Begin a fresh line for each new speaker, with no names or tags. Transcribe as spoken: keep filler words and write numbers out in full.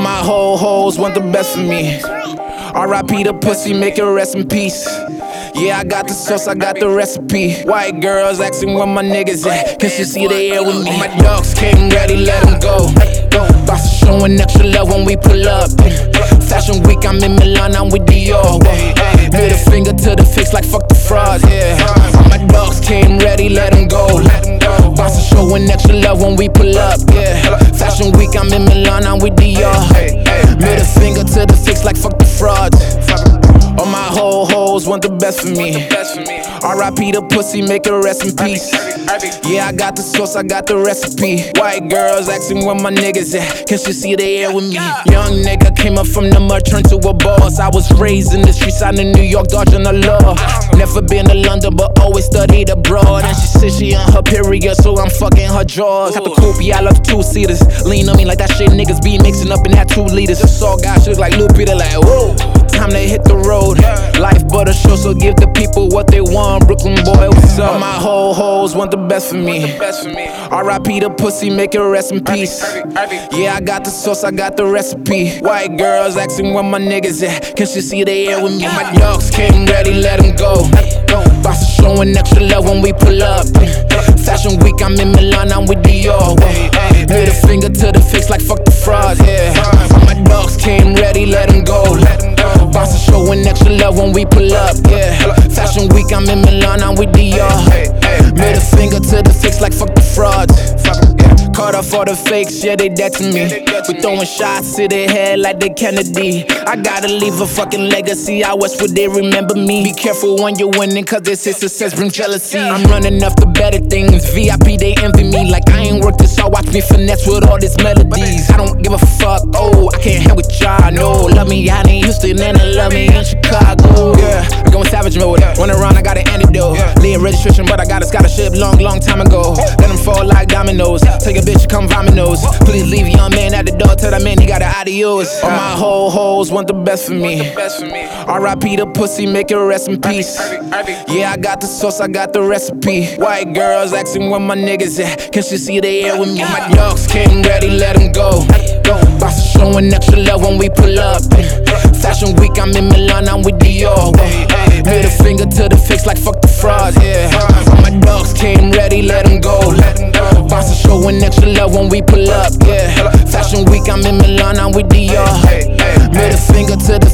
my whole hoes want the best for me. R I P the pussy, make it rest in peace. Yeah, I got the sauce, I got the recipe. White girls asking where my niggas at. Can she see they here with me? My dogs came ready, let them go. Boss showing extra love when we pull up. Fashion week, I'm in Milan, I'm with Dior. Middle finger to the face like fuck the frauds, yeah. My dogs came ready, let them go. Boss showing extra love when we pull up, yeah. Fashion week, I'm in Milan, I'm with Dior. Middle finger to the face like fuck the frauds. All my whole hoes want the best for me. R I P the pussy, make it rest in peace. Yeah, I got the sauce, I got the recipe. White girls asking where my niggas at. Can she see they here with me? Young nigga came up from the mud, turned to a boss. I was raised in the streets out in New York, dodging the law. Never been to London, but always studied abroad. And she said she on her period, so I'm fucking her drawers. Got the coupe, yeah, I love two seaters. Lean on me like that shit niggas be mixing up in that two liters. Just saw guys shit like Lil Peter, like whoa. Time to hit the road. Life but a show, so give the people what they want. Brooklyn boy, what's up? All my whole hoes want the best for me. R I P the pussy, make it rest in peace. Yeah, I got the sauce, I got the recipe. White girls asking where my niggas at. Can she see they here with me? My dogs came ready, let them go. Boss showing extra love when we pull up. Fashion week, I'm in Milan, I'm with Dior. Middle finger to the face like fuck the frauds, yeah. My dogs came ready, let them go. Boss showing extra love when we pull up, yeah. Fashion week, I'm in Milan, I'm with Dior. Middle finger to the face like fuck the frauds. Caught up for the fakes, yeah, they dead to me. We throwing shots to their head like they Kennedy. I gotta leave a fucking legacy, I was would they remember me. Be careful when you're winning, cause they say success bring jealousy. I'm running after better things, V I P they envy me. Like I ain't worked this, so watch me finesse with all these melodies. I don't give a fuck, oh, I can't hang with y'all, no. Love me out in Houston and they love me in Chicago. Yeah, I'm going savage mode, run around, I got an antidote. Lead registration, but I got a scholarship long, long time ago. Let them fall like dominoes, take a bitch, come vomit nose. Please leave young man at the door, tell that man he got an adios. All my whole hoes want the best for me. R I P the pussy, make it rest in peace. Yeah, I got the sauce, I got the recipe. White girls asking where my niggas at. Can she see they here with me? My dogs came ready, let them go. Boss showing extra love when we pull up. Fashion week, I'm in Milan, I'm with Dior. Middle finger to the face like fuck the frauds, yeah. My dogs came ready, let them go. Boss showing extra love when we pull up, yeah. Fashion week, I'm in Milan, I'm with Dior. Middle finger to the